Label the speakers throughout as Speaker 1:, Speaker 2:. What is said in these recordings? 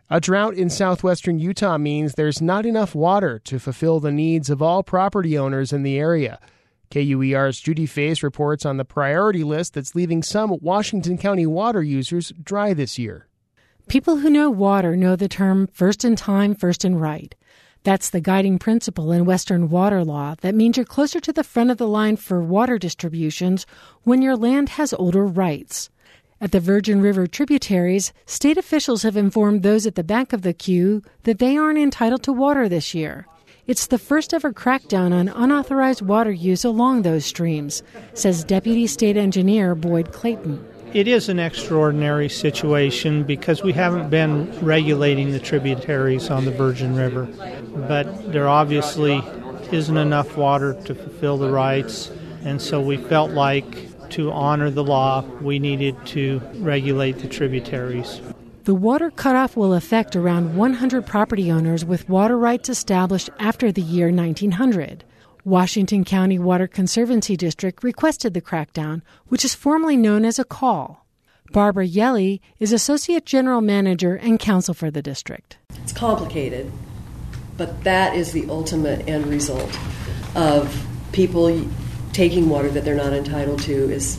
Speaker 1: A drought in southwestern Utah means there's not enough water to fulfill the needs of all property owners in the area. KUER's Judy Faze reports on the priority list that's leaving some Washington County water users dry this year.
Speaker 2: People who know water know the term first in time, first in right. That's the guiding principle in Western water law that means you're closer to the front of the line for water distributions when your land has older rights. At the Virgin River tributaries, state officials have informed those at the back of the queue that they aren't entitled to water this year. It's the first ever crackdown on unauthorized water use along those streams, says Deputy State Engineer Boyd Clayton.
Speaker 3: It is an extraordinary situation because we haven't been regulating the tributaries on the Virgin River. But there obviously isn't enough water to fulfill the rights, and so we felt like to honor the law, we needed to regulate the tributaries.
Speaker 2: The water cutoff will affect around 100 property owners with water rights established after the year 1900. Washington County Water Conservancy District requested the crackdown, which is formally known as a call. Barbara Yelly is Associate General Manager and Counsel for the district.
Speaker 4: It's complicated, but that is the ultimate end result of people taking water that they're not entitled to. Is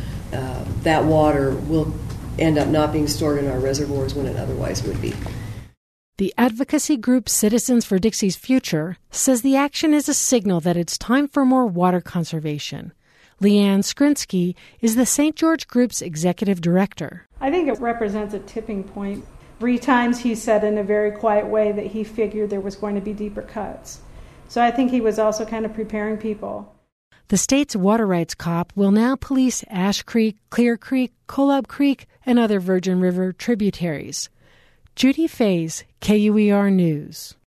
Speaker 4: that water will end up not being stored in our reservoirs when it otherwise would be.
Speaker 2: The advocacy group Citizens for Dixie's Future says the action is a signal that it's time for more water conservation. Leanne Skrinsky is the St. George Group's executive director.
Speaker 5: I think it represents a tipping point. 3 times he said in a very quiet way that he figured there was going to be deeper cuts. So I think he was also kind of preparing people.
Speaker 2: The state's water rights cop will now police Ash Creek, Clear Creek, Kolob Creek, and other Virgin River tributaries. Judy Faze, KUER News.